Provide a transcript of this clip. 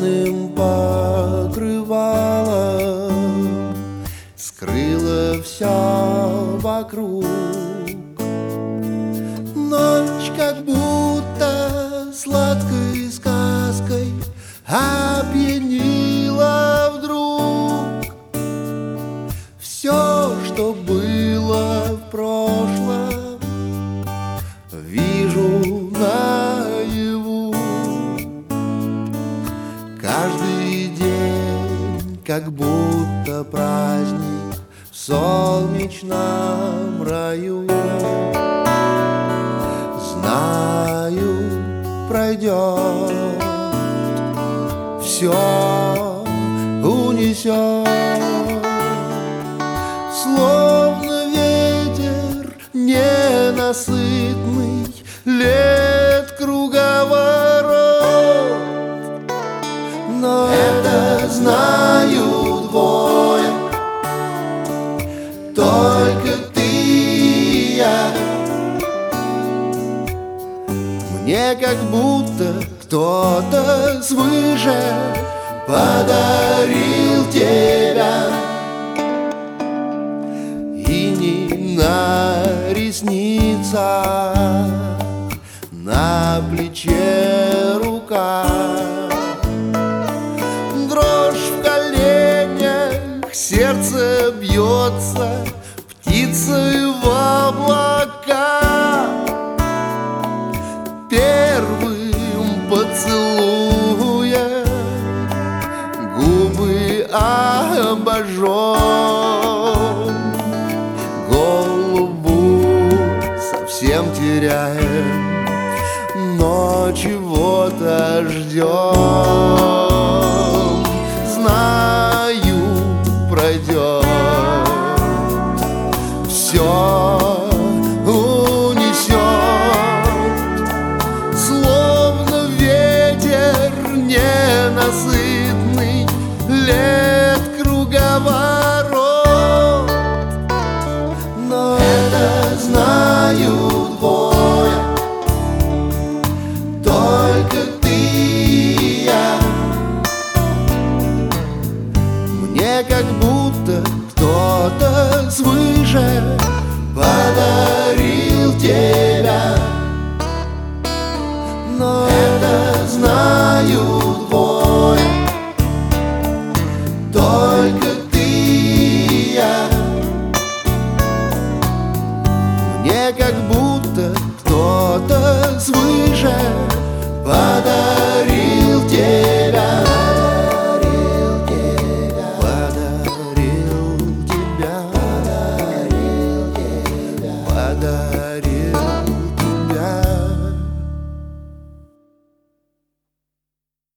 черным покрывалом скрыла все вокруг. Ночь как будто сладкой сказкой опьянила вдруг. Все, что было в прошлом, вижу наяву. Каждый день как будто праздник в солнечном раю. Знаю, пройдет, все унесет, словно ветер ненасытный, лет круговорот. Но это знают двое, только ты и я. Мне как будто кто-то свыше подарил тебя. Иней на ресницах, на плече рука, дрожь в коленях, сердце бьется птицей в облака. Первым поцелуя губы обожжем, голову совсем теряем, но чего-то ждем. Знаю, пройдет, все ненасытный, лет круговая.